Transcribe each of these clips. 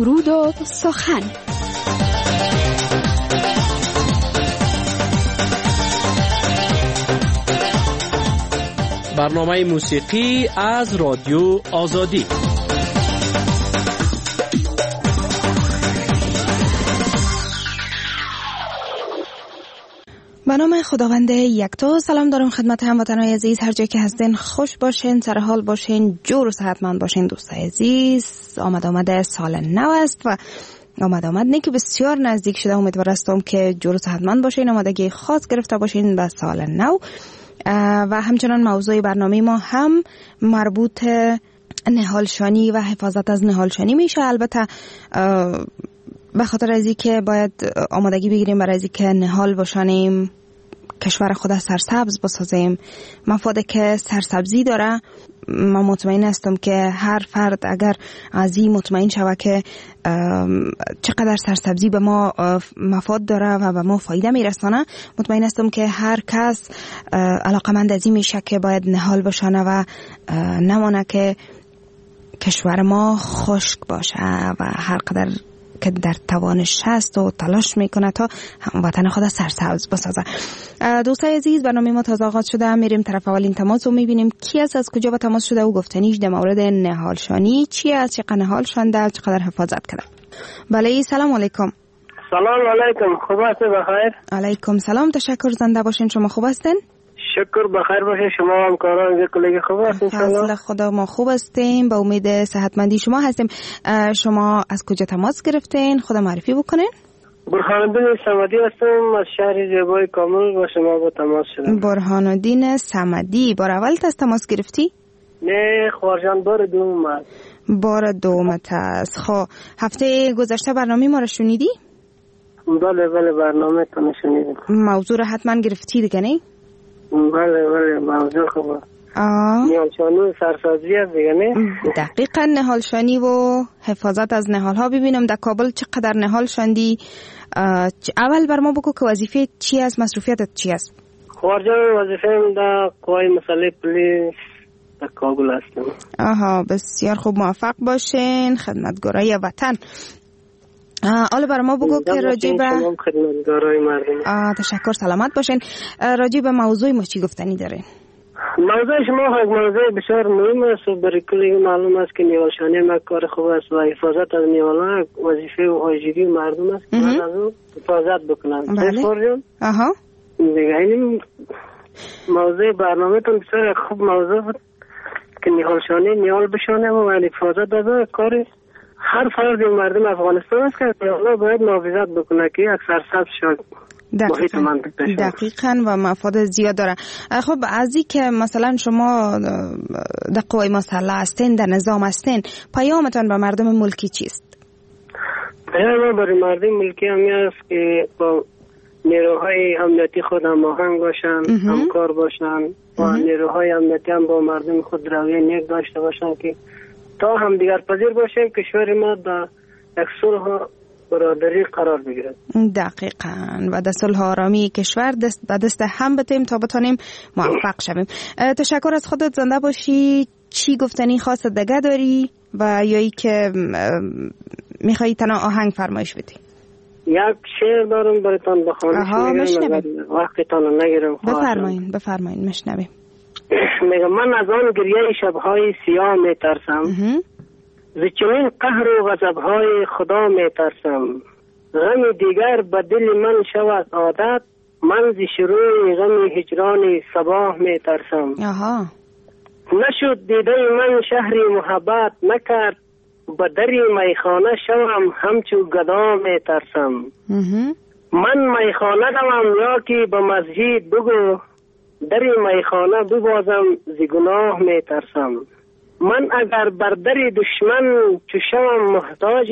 درود و سخن. برنامه موسیقی از رادیو آزادی. به نام خداوند یکتا. سلام دارم خدمت هموطنان عزیز، هر جای که هستین خوش باشین، سر حال باشین، جور و صحتمند باشین. دوستای عزیز، آمد سال نو است و آمد نه که بسیار نزدیک شده. امیدوار هستم که جور و صحتمند باشین، آمادگی خاص گرفته باشین به سال نو. و همچنان موضوع برنامه ما هم مربوط نهالشانی و حفاظت از نهالشانی میشه. البته به خاطر از اینکه باید آمادگی بگیریم برای اینکه نهال باشانیم، کشور خود سرسبز بسازیم، مفاده که سرسبزی داره. من مطمئن هستم که هر فرد اگر از این مطمئن شود که چقدر سرسبزی به ما مفاد داره و به ما فایده میرسانه، مطمئن هستم که هر کس علاقمند از این میشه که باید نهال باشانه و نمانه که کشور ما خشک باشه و هر قدر که در توانش هست و تلاش میکنه تا وطن خود سرسبز بسازه. دوستای عزیز، برنامه ما تازه آغاز شده. میریم طرف اولین تماس و میبینیم کی است، از کجا به تماس شده و گفتنیش در مورد نهالشانی چی است، چقدر نهال شانده، چقدر حفاظت کرده. بله، سلام علیکم. سلام علیکم، خوب هستی؟ بخیر. علیکم سلام، تشکر. زنده باشین. شما خوب هستین؟ شکر بخیر باشین. شما همکاران کلیگ خوب هستین؟ فضل خدا ما خوب هستیم، به امید صحتمندی شما هستیم. شما از کجا تماس گرفتین؟ خود معرفی بکنین. برهانالدین صمدی هستم، از شهر زیبای کامل با شما با تماس شدم. برهانالدین صمدی، بار اول تماس گرفتی؟ نه خوارجان، بار دوم است. بار دومت است. خب هفته گذشته برنامه ما رو شنیدی؟ بله برنامه تو شنیدم. موضوع رو حتما گرفتی دیگه نه؟ بله موضوع خوبه. نهالشانی سرسبزی است دیگه نه؟ دقیقاً نهالشانی و حفاظت از نهال ها. ببینم در کابل چقدر نهال شاندی. اول بر ما بگو که وظیفه چی است، مصروفیتت چی است؟ خوارجان وظیفه‌ام در قوای مسئله پلیس در کابل هستم. بسیار خوب، موفق باشین، خدمتگارای وطن. حالا برای ما بگو که راجع به خدمتگارای مردم. تشکر، سلامت باشین. راجع به موضوع ما چی گفتنی دارین؟ موضوع شما یک موضوع بسیار مهم است و برای کلی معلوم است که نهالشانی ما کار خوب است و حفاظت از نهال‌ها وظیفه و واجبی مردم است که از اون حفاظت بکنند. بله. دیگه این موضوع برنامه‌تون بسیار خوب موضوع بود که نهالشانی نهال بشانه و حفاظت از کار هر فرد مردم افغانستان است که نهال‌ها باید محافظت بکنه که یک سرسبز شد. دقیقاً و مفاد زیاد داره. خب از این که مثلا شما در قوای مسلح هستین، در نظام هستین، پیامتان به مردم ملکی چیست؟ پیام ما برای مردم ملکی همی است که با نیروهای امنیتی خود هماهنگ باشن، همکار باشن و نیروهای امنیتی هم با مردم خود رویه نیک داشته باشن که تا هم دیگر پذیر باشیم کشور ما در یک صلح برادری قرار بگیرد. دقیقاً و در صلح آرامی کشور به دست هم بتیم تا بتونیم موفق شویم. تشکر از خودت، زنده باشی. چی گفتنی خاص دیگه داری و یا ای که میخوایی تنها آهنگ فرمایش بدی؟ یک شعر دارم براتون بخوانم. مشنویم. وقتتون نگیرم. بفرمایین مشنویم. میگم من از آن گریه شبهای سیاه میترسم، ز چنین قهر و غضب‌های خدا میترسم. غم دیگر به دل من شود عادت، من ز شروع غم هجران صباح میترسم. نشد دیده من شهری محبت نکرد، به دری میخانه شوم همچو گدا میترسم. من میخانه روم یا که به مسجد بگو، دری میخانه ببازم ز گناه میترسم. من اگر بر در دشمن چو شوم محتاج،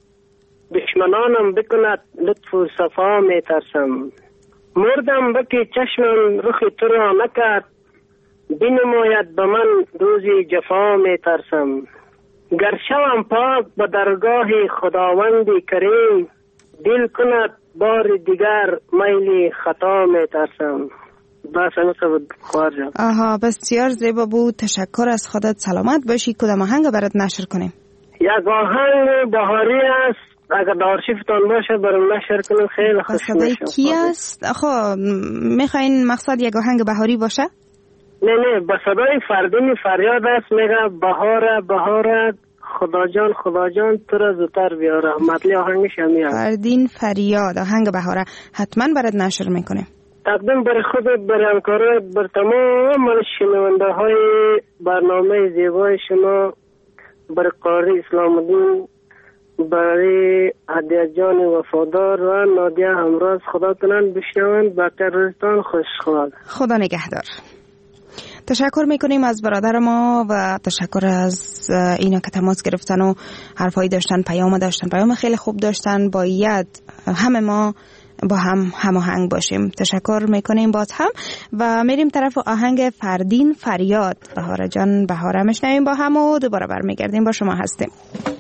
دشمنانم بکند لطف و صفا میترسم. مردم بکی چشمم رخ تو را نکرد، بنماید به من روزی جفا میترسم. گر شوم پاک به درگاه خداوند کریم، دل کند بار دیگر میل خطا میترسم. بس همه خوارجان. بسیار زیبا بود، تشکر از خودت، سلامت باشی. کدام آهنگ برات نشر کنیم؟ یک یک آهنگ بهاری است، اگر در آرشیفتان باشه برام نشر کنیم خیلی خوش میشه. کی است؟ خب میخواین مقصد یک آهنگ بهاری باشه؟ نه با صدای فردین فریاد است، میگه بهاره خدا جان تو را زودتر بیاره. مطلع آهنگش همیه. فردین فریاد، آهنگ بهاره حتما برات نشر میکنیم. تقدیم برای خودت، برای همکارات، بر تمام شنونده های برنامه زیبای شما، برای قاری اسلام الدین، برای هدیه جان وفادار و نادیه همراز. خدا کنن بشنوند. باقی روزتان خوشحال. خدا نگهدار. تشکر میکنیم از برادر ما و تشکر از اینا که تماس گرفتن و حرفایی داشتن، پیام خیلی خوب داشتن. باید همه ما با هم هماهنگ باشیم. تشکر میکنیم باز هم و میریم طرف آهنگ فردین فریاد. بهاره جان بهاره میشنویم با هم و دوباره برمیگردیم. با شما هستیم.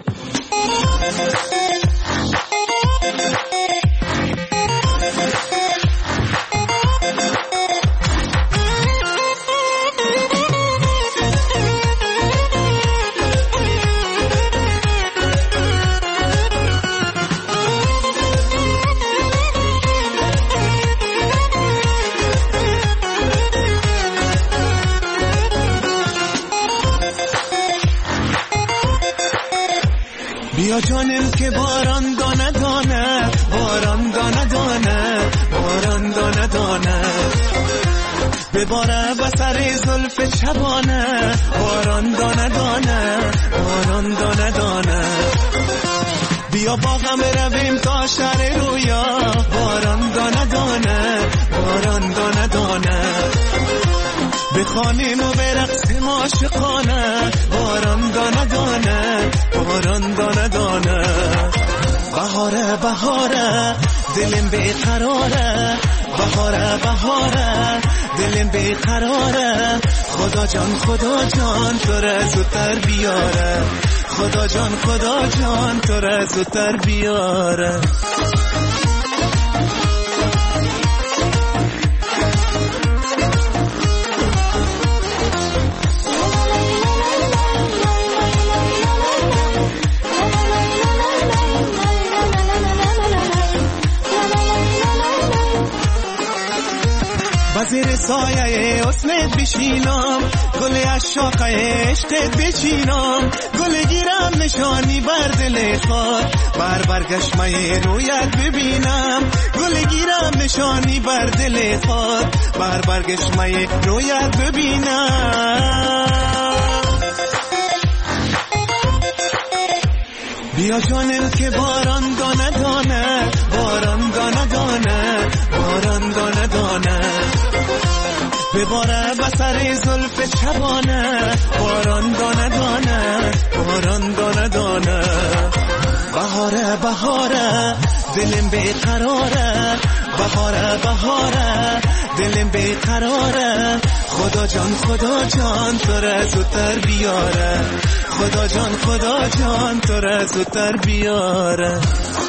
بیا جانم که باران دانه دانه، باران دانه دانه، باران دانه دانه، بباره بسر زلف چبانه، باران دانه دانه، باران دانه دانه. بیا باغم رویم تا شهر رویا، باران دانه دانه، باران دانه دانه، بخوانیم و برقصیم عاشقانه، باران دانه دانه، باران دانه دانه. بهاره بهاره دلم بیقراره، بهاره بهاره دلم بیقراره، خدا جان تو را زودتر بیاره، خدا جان تو را زودتر بیاره. وزیر سایه حسنت بشینم، گل عشاقه عشقت بچینم، گل گیرم نشانی بر دل خود، برگشمه رویت ببینم، گل گیرم نشانی بر دل خود، برگشمه رویت ببینم. بیا جانم که باران دانه دانه، باران دانه دانه، باران دانه دانه، بباره بسر زلف چبانه، باران دانه دانه، باران دانه دانه. بهاره بهاره دلم بیقراره، بهاره بهاره دلم بیقراره، خدا جان تو را زودتر بیاره، خدا جان تو را زودتر بیاره.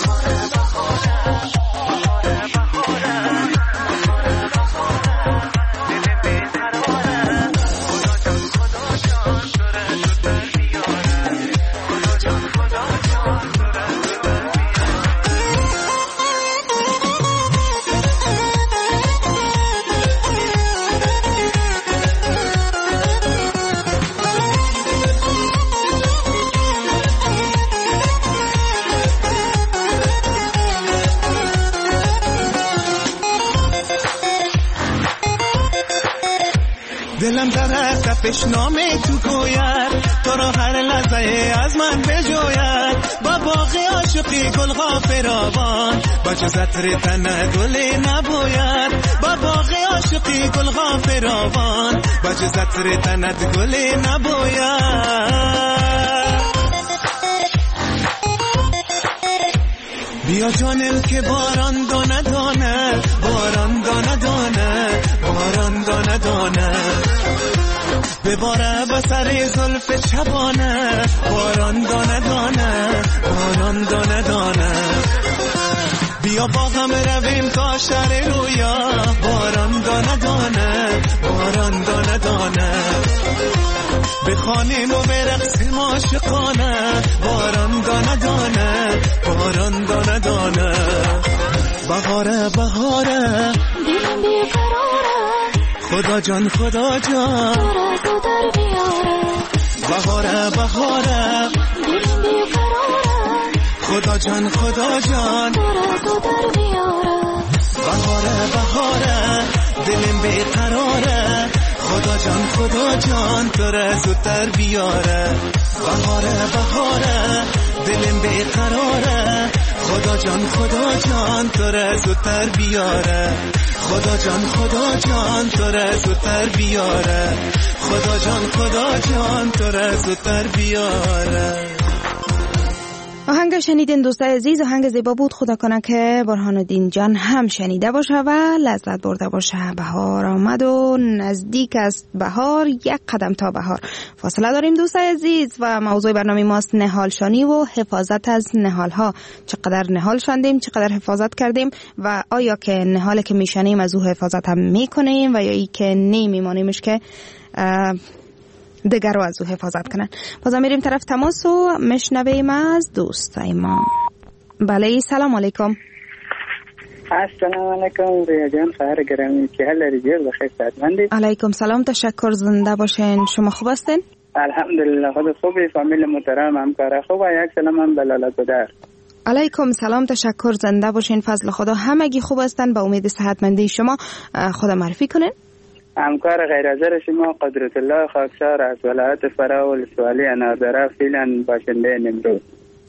دلم در تپش نامه تو گوید، تو را هر لحظه از من بجوید، با باغ عاشقی گل غافراوان، با جز عطر تن گل نبوید، با باغ عاشقی گل غافراوان، با جز عطر تنت گل نبوید. بیا جانم که باران دانه دانه، باران دانه دانه، باران دانه دانه، بباره بسر زلف چبانه، باران دانه دانه، باران دانه دانه. بیا باغم رویم تا شهر رویا، باران دانه دانه، باران دانه دانه، بخوانیم و برقصیم عاشقانه باران دانه دانه باران دانه دانه بهاره بهاره دلم بیقراره خدا جان خدا جان تو در بیاره بهاره بهاره دلم بیقراره خدا جان خدا جان تو در بیاره بهاره بهاره دلم بیقراره خدا جان خدا جان تو را زودتر بیاره بهاره بهاره دلم بیقراره خدا جان تو را زودتر بیاره خدا جان تو را زودتر بیاره خدا جان تو را زودتر بیاره. آهنگ شنیدین دوستای عزیز، آهنگ زیبا بود. خدا کنه که برهان‌الدین جان هم شنیده باشه و لذت برده باشه. بهار آمد و نزدیک است بهار، یک قدم تا بهار. فاصله داریم دوستای عزیز و موضوع برنامه ماست نهال شانی و حفاظت از نهال ها. چقدر نهال شاندیم، چقدر حفاظت کردیم و آیا که نهال که میشانیم از او حفاظت هم میکنیم و یا ای که نمیمانیمش که دیگر رو از او حفاظت کنن. بازم میریم طرف تماس و مشنویم از دوستای ما. بله سلام علیکم. السلام علیکم ریا جان، خیر گرامی، چه حال ریجر بخیر سلامتی؟ علیکم سلام، تشکر، زنده باشین. شما خوب هستین؟ الحمدلله خود خوبی، فامیل محترم همکار خوب. یک سلام هم بلاله بدر. علیکم سلام، تشکر، زنده باشین. فضل خدا همگی خوب هستن. با امید صحتمندی شما خدا معرفی کنین. همکار غیر حاضر شما قدرت الله خاکسار از ولایت فرا ولسوالی اناردره فعلا باشنده نمروز.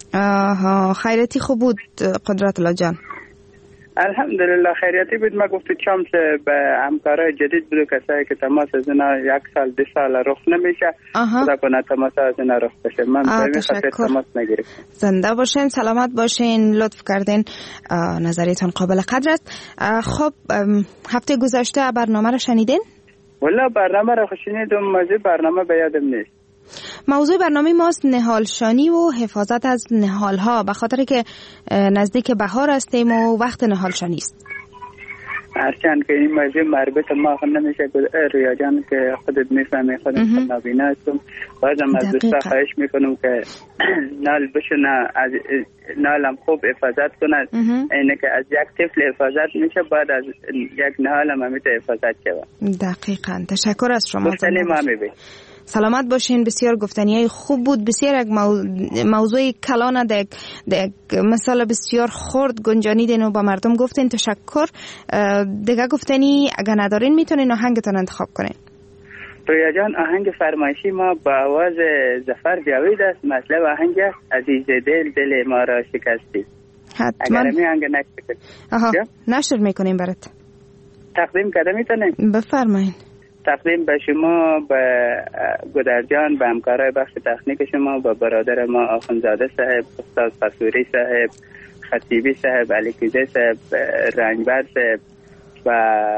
خیرتی خوب بود قدرت الله جان؟ الحمدلله خیریتی بود. ما گفت چمس به همکارای جدید بود، کسایی که تماس از اینا 1 سال 2 سال رخ نمیشه، خدا کنه تماس از اینا رخ بشه. من به خاطر تماس نگیرم. زنده باشین، سلامت باشین، لطف کردین، نظریتون قابل قدر است. خب هفته گذشته برنامه رو شنیدین؟ والله برنامه رو شنیدم، موضوع برنامه به یادم نیست. موضوع برنامه ماست نهال شانی و حفاظت از نهال ها، به خاطر که نزدیک بهار هستیم و وقت نهال شانی است. هرچند که این موضوع مربوط ما خود نمیشه رویا جان که خودت میفهمی، خودت نابینا هستم. بازم از دوستا خواهش میکنم که نال بشونه، از نالم خوب حفاظت کند. اینه که از یک طفل حفاظت میشه، بعد از یک نهال هم همیشه حفاظت شود. دقیقاً، تشکر از شما. گفتنی ما میبین. سلامت باشین. بسیار گفتنیای خوب بود، بسیار یک موضوع کلانه، یک مثال بسیار خرد گنجانیدین و با مردم گفتین. تشکر. دیگه گفتنی اگه ندارین میتونین آهنگتون انتخاب کنین. رویا جان آهنگ فرمایشی ما با آواز ظفر جاوید است. مطلب آهنگ است عزیز دل ما را شکستی. حتما اگر می آهنگ نشر میکنیم برات. تقدیم کرده میتونیم؟ بفرمایین. تقدیم به شما، به گودرجان، به همکارای بخش تکنیک شما، به برادر ما آخوندزاده صاحب، استاد قصوری صاحب، خطیبی صاحب، علی کیزه صاحب، رنجبر صاحب و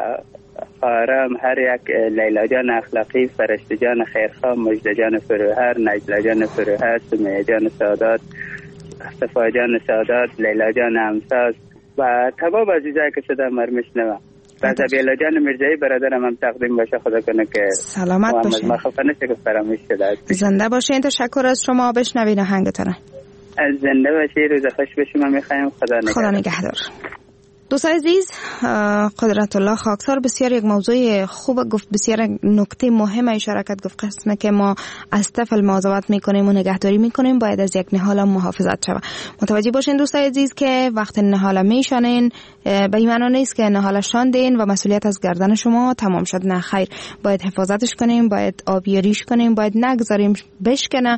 خارم هر یک، لیلا جان اخلاقی، فرشته جان خیرخواه، مجده جان فروهر، نجلا جان فروهر، سمیه جان سادات، صفا جان سادات، لیلا جان همساز و تمام عزیزایی که صدا مرمشنوه. بعد بیلا جان مرزایی برادرم هم تقدیم باشه، خدا کنه که سلامت باشین. ما خفه نشه که فراموش شده. زنده باشین. تشکر از شما. بشنوین آهنگتون. از زنده باشی، روز خوش به شما میخوایم. خدا نگهدار. دوستان عزیز، قدرت الله خاکسار بسیار یک موضوع خوب گفت، بسیار نکته مهم اشاره کرد. گفت قسمه که ما از طفل مواظبت میکنیم و نگهداری میکنیم، باید از یک نهال محافظت شود. متوجه باشین دوستان عزیز که وقت نهال میشانین به این معنی نیست که نهال شاندین و مسئولیت از گردن شما تمام شد. نه خیر، باید حفاظتش کنیم، باید آبیاریش کنیم، باید نگذاریم بشکنه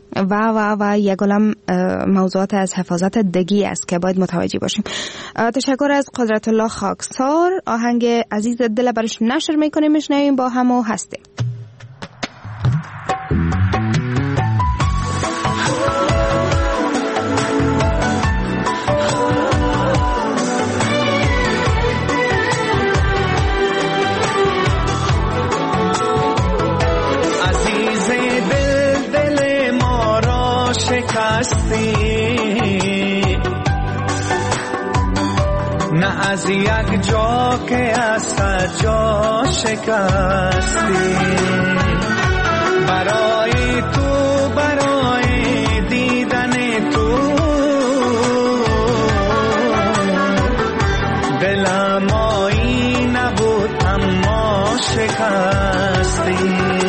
و یک عالم موضوعات از حفاظت دگی است که باید متوجه باشیم. تشکر از قدرت الله خاکسار. آهنگ عزیز دل برش نشر میکنیم، میشنویم، با هم و هستیم. نه از یک جا که از صد جا شکستی، برای تو، برای دیدن تو دلم آیی نبود اما شکستی.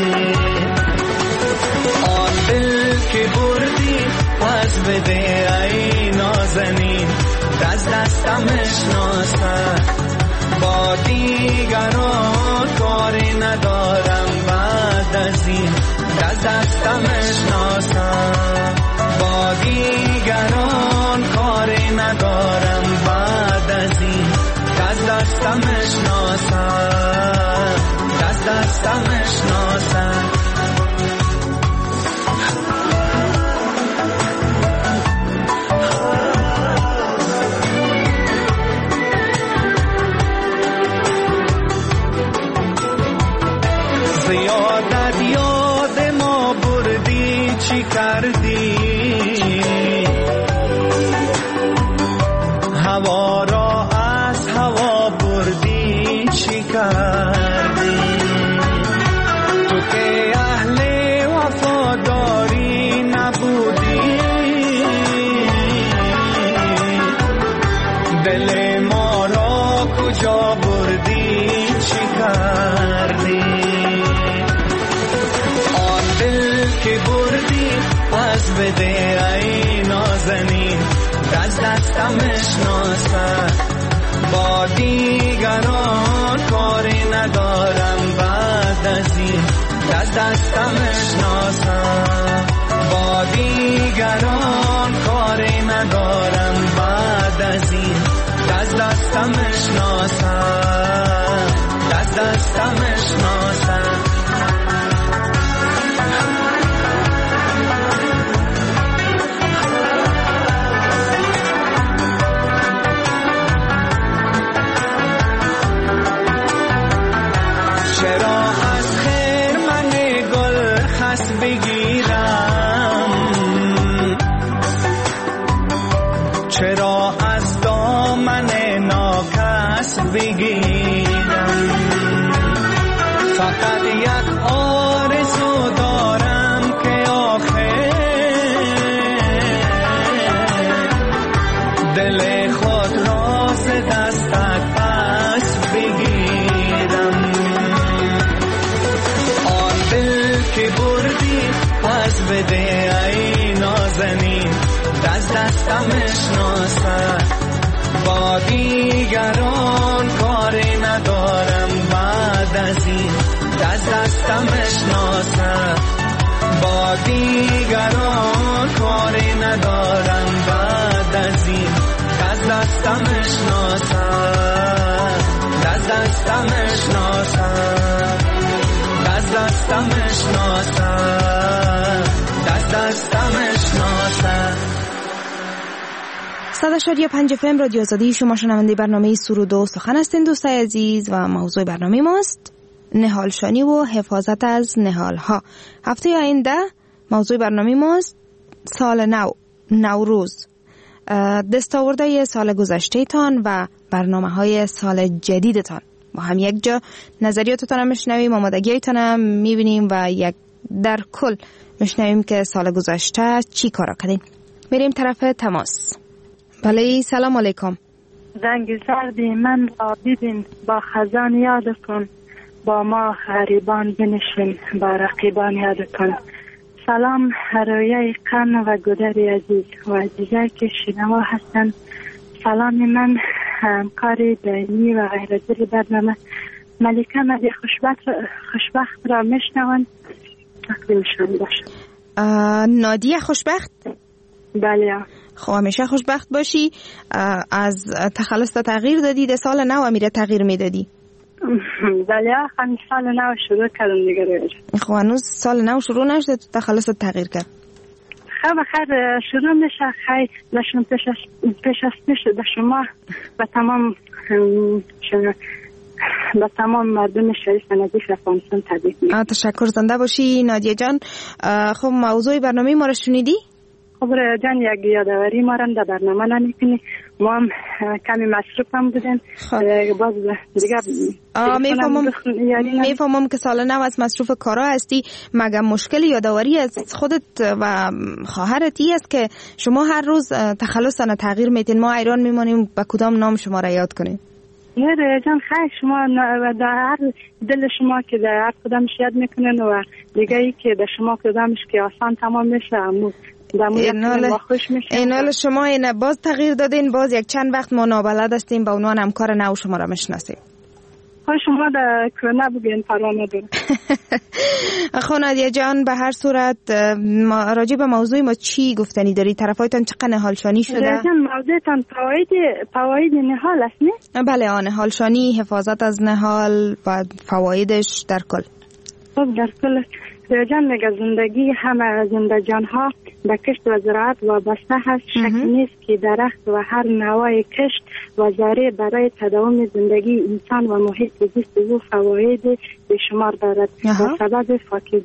آن دل که بردی پس بده ای نازنین، دستمش ناسن. با دیگران کاری ندارم بعد از این، دستمش ناسن. با دیگران کاری ندارم بعد از این، دستمش ناسن، دستمش ناسن. زیادت یاد ما بردی چی کردی، هوا را از هوا بردی چی کردی. تو که اهل وفاداری نبودی، دل ما را کجا بردی چی کردی. که بردی پس بده ای نازنین، دستمش ناسن. با دیگران کاری ندارم بعد از این، دستمش ناسن. با دیگران کاری ندارم بعد از این، دستمش ناسن، دستمش ناسن. چرا از خرمن گل خس بگیرم، چرا از دامن ناکس بگیرم. فقط یک آرزو دارم که آخر دل خود را ز دستت پس بگیرم. که بردی پس بده ای نازنین، دستمش ناسن. با دیگران کاری ندارم بعد از این، دستمش ناسن. با دیگران کاری ندارم بعد از این، دستمش ناسن، دستمش ناسن، دستمش ناسن، دستمش ناسن. 100.5 FM رادیو آزادی، شما شنونده برنامه سرود و سخن هستین دوستای عزیز و موضوع برنامه ماست نهالشانی و حفاظت از نهالها. هفته آینده موضوع برنامه ماست سال نو، نوروز، دستاورده سال گذشته تان و برنامه های سال جدیدتان. ما هم یک جا نظریاتتان هم میشنویم، آمادگیتان هم میبینیم و یک در کل میشنویم که سال گذشته چی کارا کردین. میریم طرف تماس. بله، سلام علیکم. زنگ زردی من را ببین، با خزان یاد کن، با ما غریبان بنشین، با رقیبان یاد کن. سلام رویه قن و گدر عزیز و عزیزه که شنوا هستن. سلام من همکاری دائمی و غیرزیل برنامه ملیکه مدی خوشبخت را میشنوند. تقدیمشان باشد. نادیه خوشبخت؟ بله. خب همیشه خوشبخت باشی. از تخلص تغییر دادی، ده سال نو میره تغییر میدادی؟ بله، همین سال نو شروع کردم دیگه رویش. خب هنوز سال نو شروع نشده تو تخلص تغییر کرد؟ خب شروع میشه. خیلی نشون پیش از شما و تمام مردم شریف نظیف افغانستان تبریک میگم. تشکر، زنده باشی نادیه جان. خب موضوع برنامه ما رو شنیدی؟ خب جان، یک یادآوری ما را در برنامه نمیکنی. ما هم کمی مصروف هم بودن. باز دیگه میفهمم که سال نو از مصروف کارا هستی. مگه مشکل یادآوری از خودت و خواهرت است که شما هر روز تخلص تغییر میتین؟ ما ایران میمانیم، به کدام نام شما را یاد کنیم؟ نه جان خیلی شما در دل شما که در هر کدامش یاد میکنن و دیگه ای که در شما کدامش که آسان تمام میشه اینال شما این باز تغییر دادین. باز یک چند وقت ما نابلد هستیم با عنوان همکار نو شما را میشناسیم. شما در کرونا بگین پرانه دارم. نادیه جان به هر صورت راجع به موضوع ما چی گفتنی داری؟ طرفایتان چقدر نهالشانی شده؟ جان موضوعتان فواید نهال است نه؟ بله نهالشانی، حفاظت از نهال و فوایدش در کل. خب در کل جان میگه زندگی همه زنده جانها به کشت و زراعت وابسته هست. شک نیست که درخت و هر نوع کشت و زرع برای تداوم زندگی انسان و محیط زیست او فواید بیشمار دارد. و سبب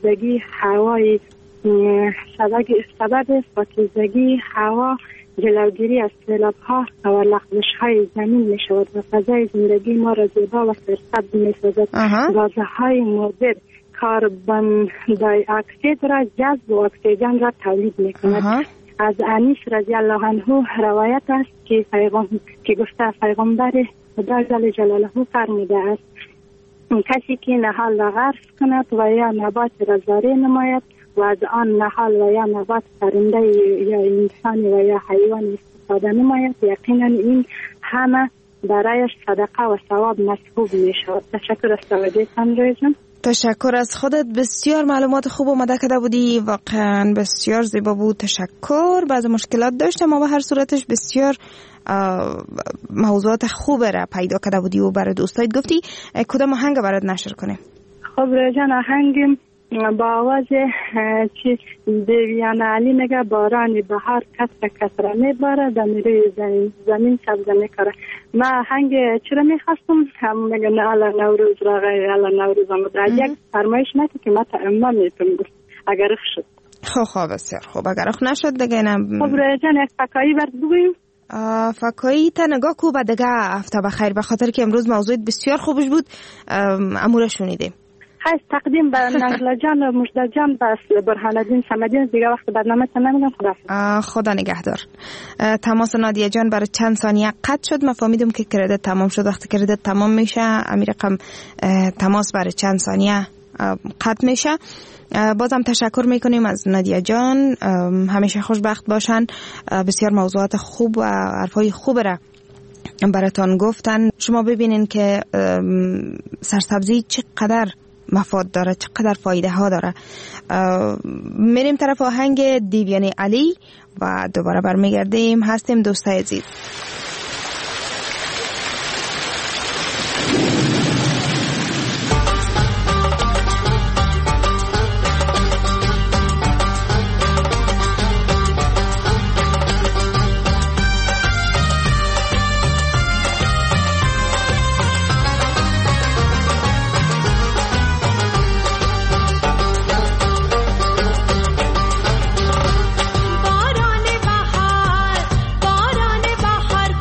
پاکیزگی هوا جلوگیری از سیلاب‌ها و لغزش‌های زمین می‌شود و فضای زندگی ما را زیبا و سرسبز می‌سازد. گازهای مضر کربن دی اکسید را جذب و اکسیژن را تولید می‌کند. از انیس رضی الله عنه روایت است که گفته پیغمبر خدا جل جلاله فرموده است کسی که نهال را غرس کند و یا نبات را زرع نماید و از آن نهال و یا نبات پرنده یا انسان و یا حیوان استفاده نماید، یقینا این همه برایش صدقه و ثواب محسوب می‌شود. تشکر از توجهتان رویتان. تشکر از خودت، بسیار معلومات خوب آماده کرده بودی، واقعا بسیار زیبا بود. تشکر. بعض مشکلات داشتم اما به هر صورتش بسیار موضوعات خوب را پیدا کرده بودی و برای دوستایت گفتی. کدام آهنگ برات نشر کنیم؟ خب رجان آهنگ با آواز چی دیویان علی میگه بارانی بهار کسر کسر میباره دمیره زمین سبز میکاره. ما آهنگ چرا میخواستم هم میگه نه الا نوروز را غیر الا نوروز آمد. یک فرمایش نکه که ما تعمه میتونم گفت اگر اخ شد. خب بسیار خوب. اگر اخ نشد دیگه نم. خب رجان یک فکایی برد بگویم. فکایی تا نگاه کو و دیگه هفته بخیر، به خاطر که امروز موضوع بسیار خوبش بود. امور شنیدیم. خیلی تقدیم به نجلا جان و مجدد جان بس برهانالدین صمدی. دیگه وقت برنامه تمام خدا. خدا نگهدار. تماس نادیه جان برای چند ثانیه قطع شد. من فهمیدم که کردیت تمام شد. وقتی کردیت تمام میشه امیر رقم تماس برای چند ثانیه قطع میشه. بازم تشکر میکنیم از نادیه جان. همیشه خوشبخت باشن. بسیار موضوعات خوب و حرفای خوب را براتون گفتن. شما ببینین که سرسبزی چقدر مفاد داره، چقدر فایده ها داره. میریم طرف آهنگ دیویان علی و دوباره برمیگردیم. هستیم دوستای عزیز. باران بهار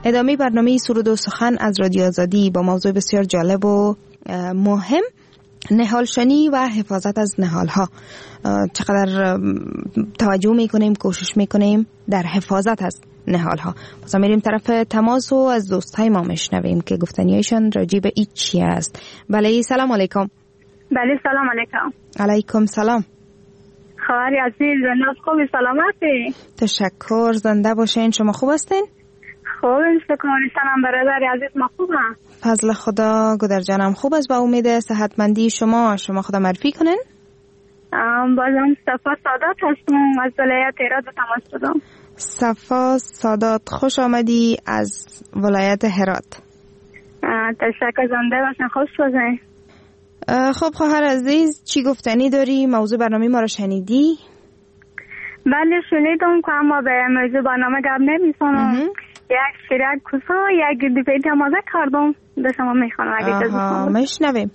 ادامه برنامه سرود و سخن از رادیو آزادی با موضوع بسیار جالب و مهم، نهالشنی و حفاظت از نهالها. چقدر توجه میکنیم، کوشش میکنیم در حفاظت از نهالها. بازم میریم طرف تماس و از دوستای ما میشنویم که گفتنیایشان راجع به این چی است. بله سلام علیکم. بله سلام علیکم. علیکم سلام. خواهر عزیز ناز خوبی، سلامتی؟ تشکر، زنده باشین. شما خوب هستین؟ خوبیم شکرانستانم برادر عزیز، ما خوبم. فضل خدا. گدر جانم خوب است، با امید صحتمندی شما خدا معرفی کنین. بازم صفا سادات هستم از ولایت هرات به تماس شدم. صفا سادات، خوش آمدی از ولایت هرات. تشکر، زنده باشن، خوش باشین. خب خواهر عزیز، چی گفتنی داری؟ موضوع برنامه ما رو شنیدی؟ بله شنیدم که اما به موضوع برنامه گپ نمی‌زنم. یک شیرک کوسا یک دیپی تمازه کردم به شما میخوانم اگه اجازه میشنویم.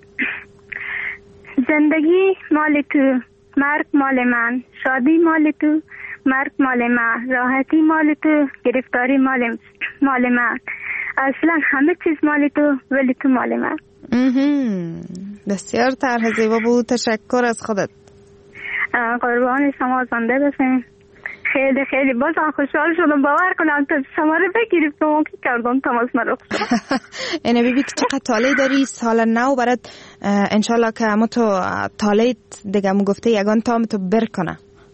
زندگی مال تو، مرگ مال من، شادی مال تو، مرگ مال من، راحتی مال تو، گرفتاری مال من، اصلا همه چیز مال تو ولی تو مال من. بسیار طرح زیبا بود، تشکر از خودت. قربان شما، زنده باشین. خیلی خیلی بازم خوشحال شدم، باور کنم تا شما رو بگیریم تو ممکن کردم تماس مرا. اینه بیبی که چقدر طالعی داری، سال نو برات انشالله که همه تو طالعیت دیگه مو گفته یگان تام تو برکنه.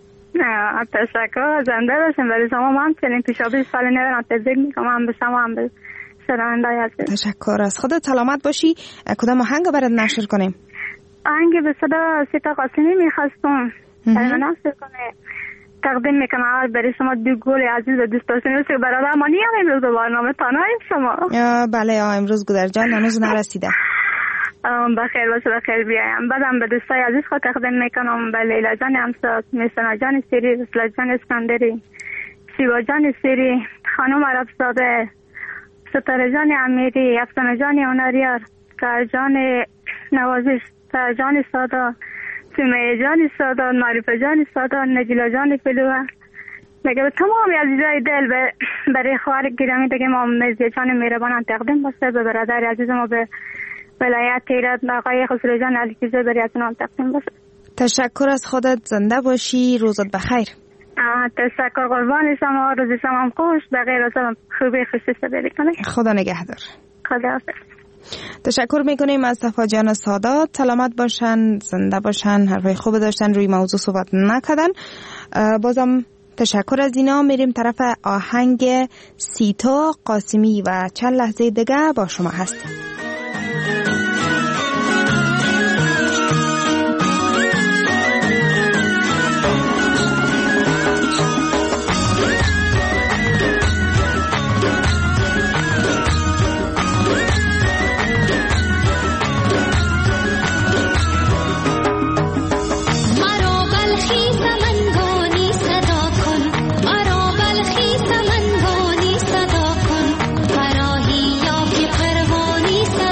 تشکر، زنده باشین. برای شما ما همچنین پیشابی سال نو را تبریک میگم، هم به شما هم به شنونده‌های عزیز. تشکر از خودت، سلامت باشی. کدام آهنگ برات نشر کنیم؟ آهنگ به صدا سیتا قاسمی میخواستم برای نشر کنه. تقدیم میکنم برای شما دو گل عزیز و دوست داشتنی که برادر ما نیم امروز برنامه تنهاییم شما. بله امروز گودر جان هنوز نرسیده. بخیر باشه، بخیر بیایم. بعدم به دوستای عزیز خود تقدیم میکنم، به لیلا جان امساک، میسنا جان سیری، رسلا جان اسکندری، شیوا جان سیری، خانم عربزاده، ستاره جان امیری، افسانه جان هنریار، سرجان نوازش، سرجان سادا، سمیه جان سادا، معرفه جان سادا، نجیلا جان فلوه، دیگه به تمام عزیزای دل برای خواهر گرامی دیگه ما مرزی جان مهربان تقدیم باشه، به برادر عزیز ما به ولایت هرات آقای خسرو جان علیکیزه برای نام تقدیم باشه. تشکر از خودت، زنده باشی، روزت بخیر. تشکر، قربان شما، روز شما هم خوش، بغیر از خوبی خوشی سپری کنه. خدا نگهدار. خدا حافظ. تشکر میکنیم از صفا جان سادات، سلامت باشن، زنده باشن، حرفای خوب داشتن، روی موضوع صحبت نکردن. بازم تشکر از اینا. میریم طرف آهنگ سیتا قاسمی و چند لحظه دیگه با شما هستیم. فرراهی یا که پروانی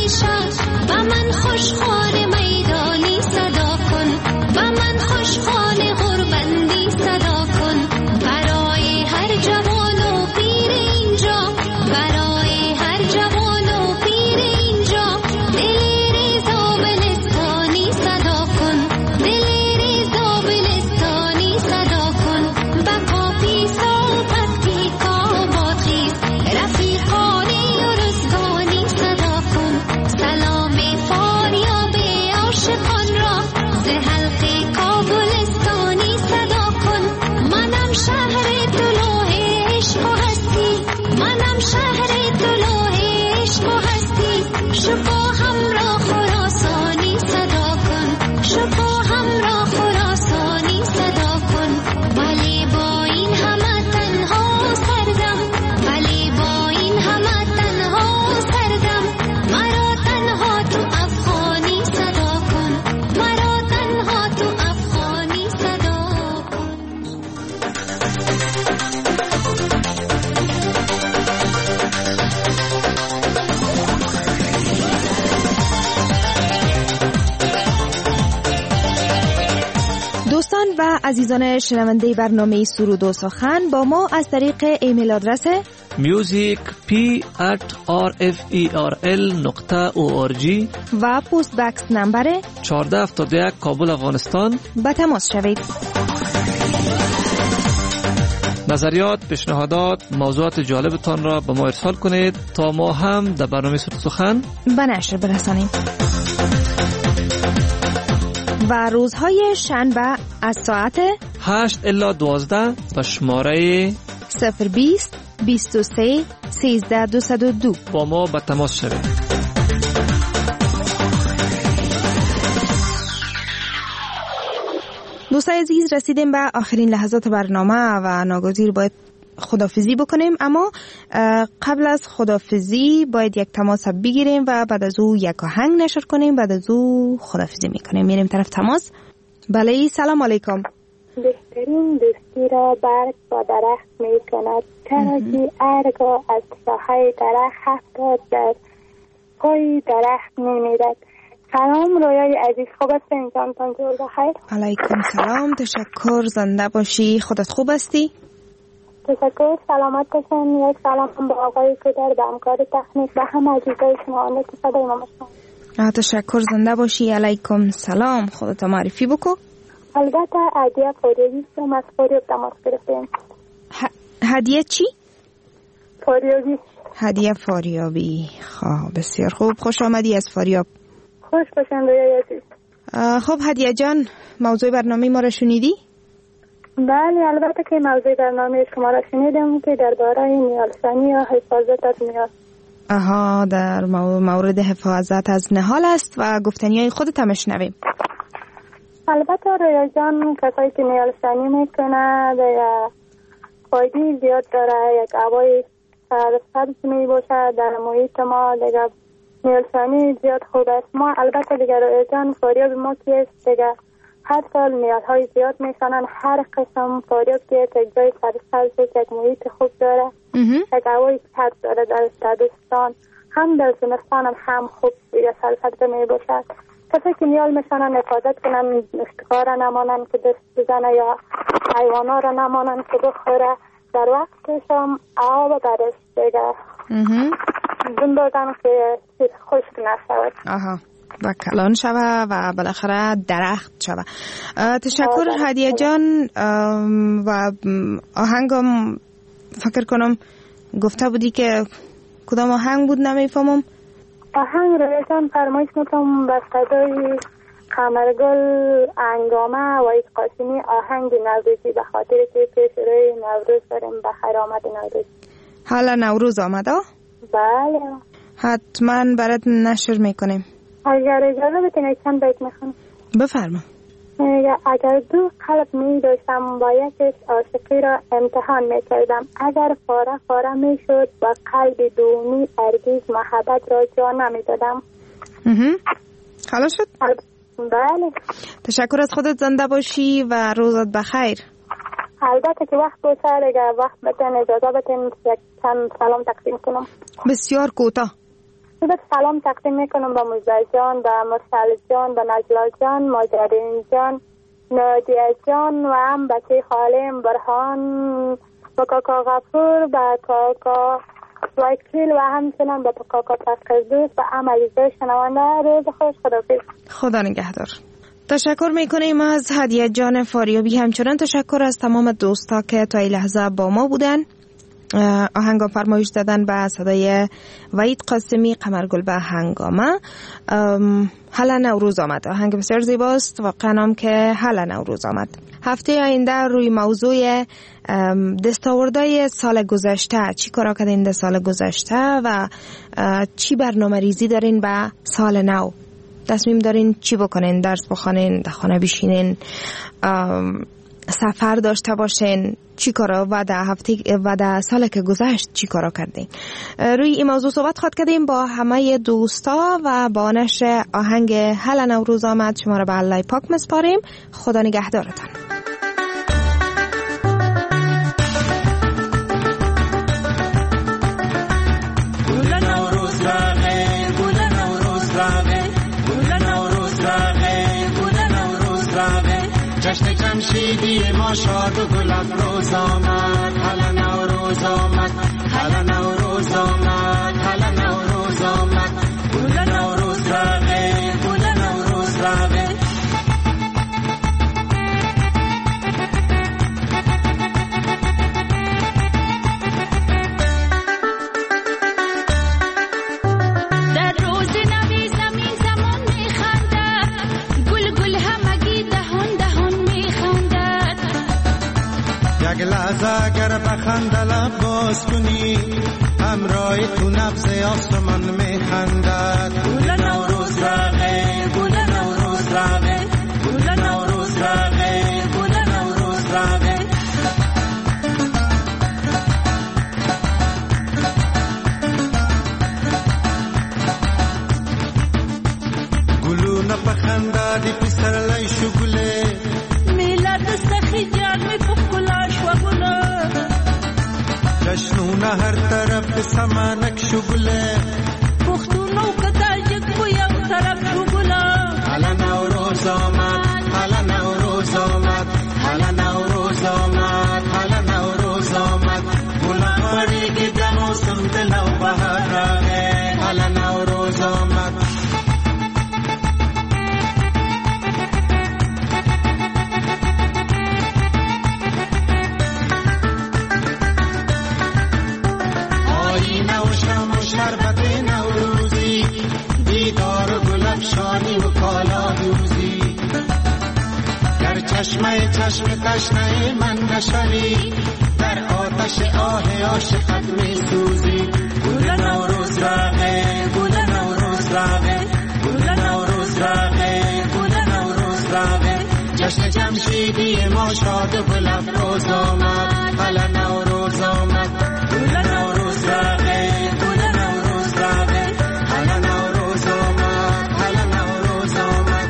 شد و من خوشخوان میدانی صدا کن و من خوشخوان غربندی صدا کن برای هر جوان و پیر اینجا برای هر جوان و پیر اینجا دل ریزا بلستانی صدا کن دل ریزا بلستانی صدا کن بقا پیسا و پتی کاباد خیز رفیقانی و رزگانی صدا کن سلام فاریاب عاشقان را ز حلقه کابلستانی صدا کن منم شهر طلوع عشق و هستی منم شهر طلوع عشق و هستی شکوهم را خراسانی صدا کن شکوهم را خراسانی صدا کن ولی با این همه تنها سردم ولی با این همه تنها سردم مرا تنها تو افغانی صدا کن مرا تنها تو افغانی صدا کن دوستان و عزیزان شنونده برنامه سرود و سخن با ما از طریق ایمیل آدرس musicp@rferl.org و پست بکس نمبر 1471 کابل افغانستان به تماس شوید. نظریات، پیشنهادات، موضوعات جالبتان را به ما ارسال کنید تا ما هم در برنامه سرود سخن به نشر برسانیم. و روزهای شنبه از ساعت 8 الی 12 به شماره 020 23 13 202 با ما به تماس شوید. دوستان عزیز رسیدیم به آخرین لحظات برنامه و ناگزیر باید خدافزی بکنیم، اما قبل از خدافزی باید یک تماس بگیریم و بعد از او یک آهنگ نشر کنیم، بعد از او خدافزی میکنیم. میریم طرف تماس. بله سلام علیکم. بهترین دوستی را برگ با درخت می کند چرا که ارگا از ساحه درخت هفتاد در پای درخت می میرد. سلام رویای عزیز، خوب هستین جانتان جور بخیر؟ علیکم سلام، تشکر، زنده باشی. خودت خوب هستی؟ تشکر، سلامت باشین. یک سلام به آقای کدر، به همکار تکنیک، به هم عزیزای شما آنه که صدای ما مشتم. تشکر، زنده باشی. علیکم سلام. خودت معرفی بکو. البته هدیه فاریابی هم از فاریاب تماس گرفتیم. هدیه چی؟ فاریابی. هدیه فاریابی. خب بسیار خوب، خوش آمدی از فاریاب. خوش باشین رویای عزیز. خب هدیه جان، موضوع برنامه ما را شنیدی؟ بله البته که موضوع برنامه شما را شنیدم که درباره نیالسانی یا حفاظت از نهال. آها، در مورد حفاظت از نهال است و گفتنیای خودت هم شنویم. البته رویا جان، کسایی که نیالسانی میکنه یا فایده زیاد داره، یک هوای سرسبز می باشه در محیط ما. دیگه نیالسانی زیاد خوب است. ما البته دیگه رویا جان فاریاب ما که است دیگه هر سال نیالهای زیاد میکنن. هر قسم فاریاب که یک جای سرسبز، یک محیط خوب داره، یک هوای سرد داره در تابستان، هم در زمستان هم خوب دیگه سرسبز می باشد. کسی که نیال میشنن حفاظت کنن، اشتغار نمانن که دست بزنه یا حیوانا را نمانن که بخوره. در وقتش هم آب برش دیگه زن دادن که خشک نشود. آها، و کلان شوه و بالاخره درخت شوه. تشکر هدیه جان. و آهنگم فکر کنم گفته بودی که کدام آهنگ بود نمیفهمم. آهنگ رویتان فرمایش میکنم به صدای قمرگل انگامه و ایت قاسمی، آهنگ نوروزی، به خاطر که پیش روی نوروز داریم. بخیر آمد نوروز. حالا نوروز آمده؟ بله حتما برات نشر میکنیم. اگر اجازه بتین چند بیت میخونم. بفرما. اگر دو قلب می داشتم با یکش عاشقی را امتحان می کردم. اگر فاره فاره می شد با قلب دومی هرگز محبت را جا نمی دادم. حالا شد؟ بله. تشکر از خودت، زنده باشی و روزت بخیر. البته که وقت باشه دیگه وقت بتن اجازه بتن یک چند سلام تقدیم کنم. بسیار کوتاه. مناسبت سلام تقدیم میکنم به مزدر جان، به مرسل جان، به نجلا جان، ماجرین جان، نادیه جان و هم بچه خالم برهان، به کاکا غفور، به کاکا وکیل و همچنان به کاکا تقدیس و هم عزیزای شنونده. روز خوش، خداحافظ. خدا نگهدار. تشکر میکنیم از هدیه جان فاریابی. همچنان تشکر از تمام دوستا که تا این لحظه با ما بودن. آهنگا فرمایش دادن به صدای وحید قاسمی، قمرگل به هنگامه. حالا نوروز آمد. آهنگ بسیار زیباست واقعا هم که حالا نوروز آمد. هفته آینده روی موضوع دستاوردهای سال گذشته، چی کارا کردین در سال گذشته و چی برنامه ریزی دارین به سال نو، تصمیم دارین چی بکنین، درس بخونین، در خانه بشینین، سفر داشته باشین، چی کارا و در هفته و در سال که گذشت چی کارا کردین. روی این موضوع صحبت خواهد کردیم با همه دوستا و با نشر آهنگ هلا نوروز آمد شما را به الله پاک مسپاریم. خدا نگهدارتان. جشن جمشیدی ما شاد و گل افروز آمد، هلا نوروز آمد، هلا نوروز آمد، هلا نوروز آمد، گل نوروز راغه، گل نوروز راغه. در روز نوی زمین زمان میخنده، گل گل همگی دهان دهان میخندد. یک لحظه اگر بخنده لب باز کنی، همراه تو نبض آسمان میخندد. گل نوروز راغه، گل نوروز راغه، گل نوروز راغه، گل نوروز راغه. گلو نپخنده دی پسر لیشو گله، میلاد سخی جان می پخلاش و گله، جشنونه هر طرف سمانک شو گله، پختونو کتاجک و یو طرف شو گله. هلا نوروز آمد، هلا نوروز آمد، هلا نوروز آمد، هلا نوروز آمد، گلا پریگی در موسم دلو بهار راغه، هلا نوروز آمد. آینه و شم و شربت نوروزی، دیدار و گل افشانی و کالا دوزی، در چشمه چشم تشنه من بشری، در آتش آه عاشقت می سوزی. گل نوروز راغه، گل نوروز راغه، گل نوروز راغه، گل نوروز راغه. جشن جمشیدی ما شاد و گل افروز آمد، هلا نوروز آمد، گل نوروز راغه، گل نوروز راغه، هلا نوروز آمد، هلا نوروز آمد.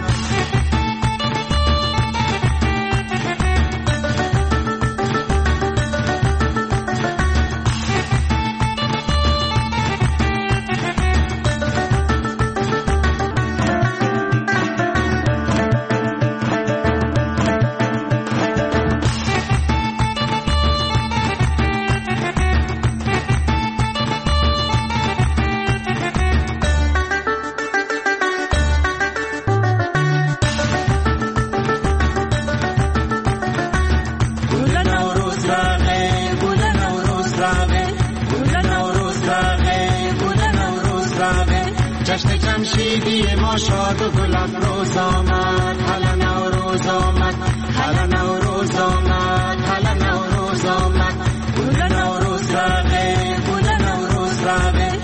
جشن جمشیدی ما شاد و گل افروز آمد، هلا نوروز آمد، هلا نوروز آمد، هلا نوروز آمد، گل نوروز راغه، گل نوروز راغه.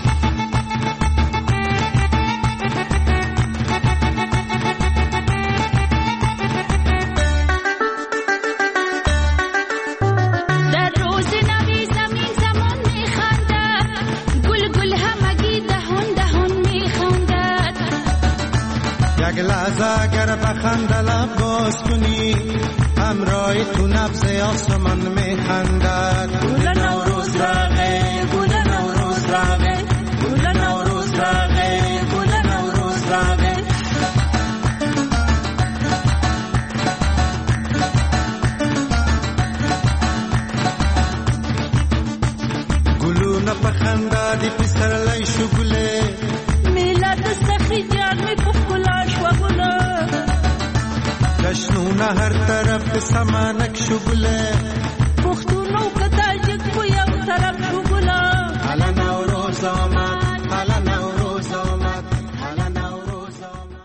در روز نوی زمین زمان میخنده، گل گل همگی دهان دهان میخندد. یک لحظه اگر بخنده لب باز کنی، همراه تو نبض آسمان میخندد. گل نوروز راغه، گل نوروز راغه، گل نوروز راغه. هر طرف سمانک شغله پختونو که تاجک کو یو طرف شغله حالا نوروز آمد حالا نوروز آمد حالا نوروز آمد.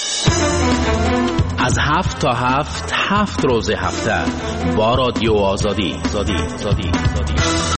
از 7 تا 7 روز هفته با رادیو آزادی.